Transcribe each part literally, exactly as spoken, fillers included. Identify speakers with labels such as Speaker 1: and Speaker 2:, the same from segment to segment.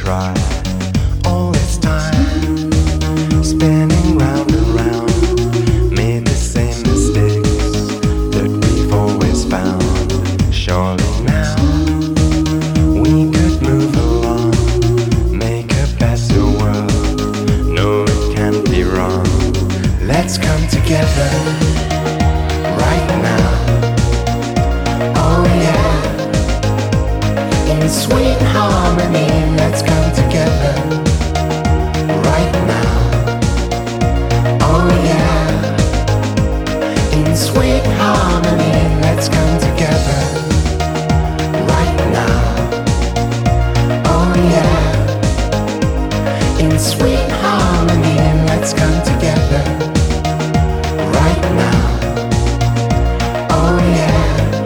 Speaker 1: try. All this time, spinning round and round, made the same mistakes that we've always found. Surely now, we could move along, make a better world. No, it can't be wrong. Let's come together right now. Oh yeah, in sweet harmony, let's come together right now. Oh yeah, in sweet harmony, let's come together right now. Oh yeah, in sweet harmony, let's come together right now. Oh yeah.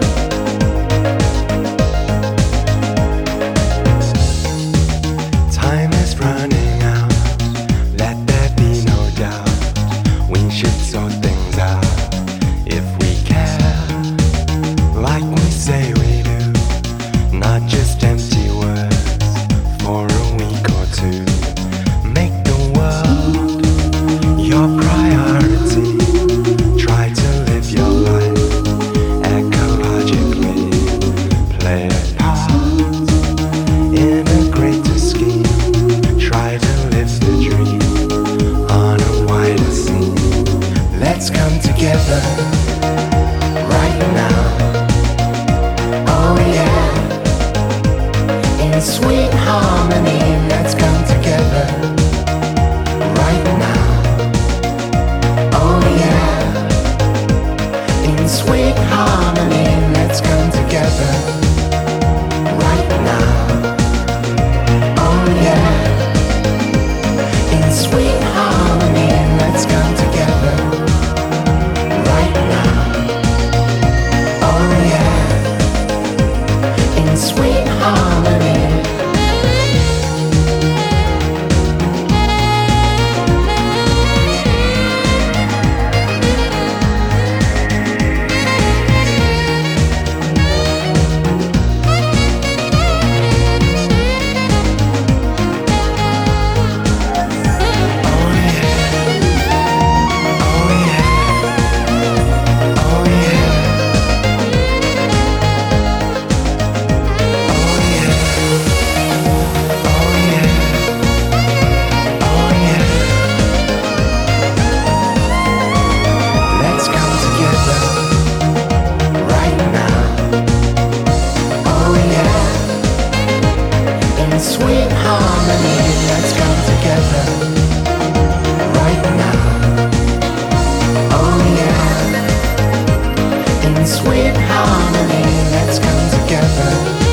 Speaker 1: Time is running out, let there be no doubt. We should sort things out if we care, like we say we do. Not just empty words for a week or two. Make the world your priority. Try to live your life ecologically. Play a part in a greater scheme. Try to live the dream on a wider scene. Let's come together right now. Oh yeah, in sweet harmony, let's come together right now. Oh yeah, in sweet harmony, let's come together right now. Oh yeah, in sweet harmony, let's come together right now. Oh yeah, in sweet harmony. Sweet harmony, let's come together right now. Oh yeah, in sweet harmony, let's come together.